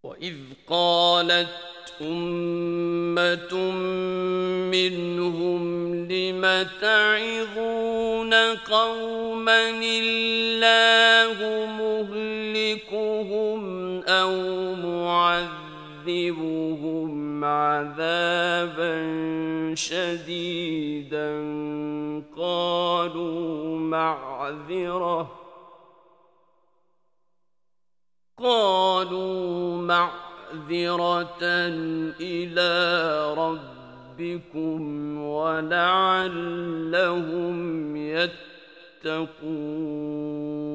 وإذ قالت أمة منهم لم تعظون قوما الله مهلكهم أو معذبهم عذابا شديدا قالوا معذرة إلى ربكم ولعلهم يتقون